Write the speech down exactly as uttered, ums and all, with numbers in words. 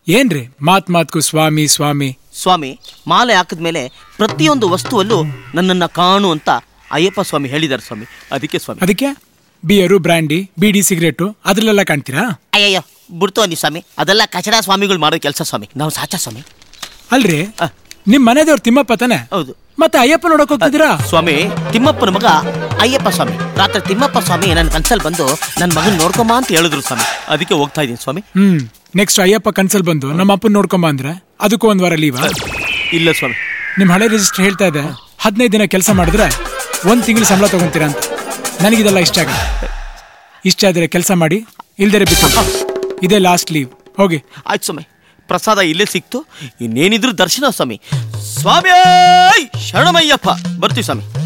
ಏನ್ರಿ ಮಾತ್ ಮಾತ್ಕು ಸ್ವಾಮಿ ಸ್ವಾಮಿ ಸ್ವಾಮಿ, ಮಾಲೆ ಹಾಕಿದ್ಮೇಲೆ ಪ್ರತಿಯೊಂದು ವಸ್ತುವಲ್ಲೂ ನನ್ನನ್ನ ಕಾಣು ಅಂತ ಅಯ್ಯಪ್ಪ ಸ್ವಾಮಿ ಹೇಳಿದಾರೆ ಸ್ವಾಮಿ. ಅದಕ್ಕೆ ಸ್ವಾಮಿ. ಅದಕ್ಕೆ ಬಿಯರು, ಬ್ರ್ಯಾಂಡಿ, ಬೀಡಿ, ಸಿಗರೇಟು ಅದ್ರಲ್ಲೆಲ್ಲ ಕಾಣ್ತೀರಾ? ಅಯ್ಯಯ್ಯೋ ಬಿಡ್ತು ಅನ್ನಿ ಸ್ವಾಮಿ, ಅದೆಲ್ಲ ಕಚಡ ಸ್ವಾಮಿಗಳು ಮಾಡೋ ಕೆಲಸ ಸ್ವಾಮಿ. ನಾವು ಸಾಚ ಸ್ವಾಮಿ. ಅಲ್ರಿ, ನಿಮ್ ಮನೆದೇವ್ರು ತಿಮ್ಮಪ್ಪ ತಾನೆ? ಹೌದು. ಮತ್ತೆ ಅಯ್ಯಪ್ಪ ನೋಡಕ್ ಹೋಗ್ತಿದ್ದೀರಾ? ಸ್ವಾಮಿ, ತಿಮ್ಮಪ್ಪನ ಮಗ ಅಯ್ಯಪ್ಪ ಸ್ವಾಮಿ. ರಾತ್ರಿ ತಿಮ್ಮಪ್ಪ ಸ್ವಾಮಿ ನನ್ನ ಕನ್ಸಲ್ ಬಂದು ನನ್ನ ಮಗನ್ ನೋಡ್ಕೊಂಬ ಅಂತ ಹೇಳಿದ್ರು ಸ್ವಾಮಿ. ಅದಕ್ಕೆ ಹೋಗ್ತಾ ಇದೀನಿ ಸ್ವಾಮಿ. ಹ್ಮ್ ನೆಕ್ಸ್ಟ್ ಅಯ್ಯಪ್ಪ ಕನ್ಸಲ್ ಬಂದು ನಮ್ಮ ಅಪ್ಪನ ನೋಡ್ಕೊಂಬ ಅಂದ್ರೆ ಅದಕ್ಕೂ ಒಂದ್ ವಾರ ಲೀವಾ? ಇಲ್ಲ ಸ್ವಾಮಿ. ನಿಮ್ ಹಳೆ ರಿಜಿಸ್ಟರ್ ಹೇಳ್ತಾ ಇದೆ ಹದಿನೈದು ದಿನ ಕೆಲಸ ಮಾಡಿದ್ರೆ ಒಂದ್ ತಿಂಗಳು ಸಂಬಳ ತಗೊಂತೀರಾ ಅಂತ. ನನಗಿದೆಲ್ಲ ಇಷ್ಟ ಆಗ. ಇಷ್ಟ ಆದ್ರೆ ಕೆಲಸ ಮಾಡಿ, ಇಲ್ದರೆ ಬಿಟ್ಟು. ಇದೇ ಲಾಸ್ಟ್ ಲೀವ್. ಹೋಗಿ. ಆಯ್ತು ಸ್ವಾಮಿ. ಪ್ರಸಾದ ಇಲ್ಲೇ ಸಿಕ್ತು, ಇನ್ನೇನಿದ್ರು ದರ್ಶನ ಸ್ವಾಮಿ. ಸ್ವಾಮಿ ಶರಣಮಯ್ಯಪ್ಪ. ಬರ್ತೀವಿ ಸ್ವಾಮಿ.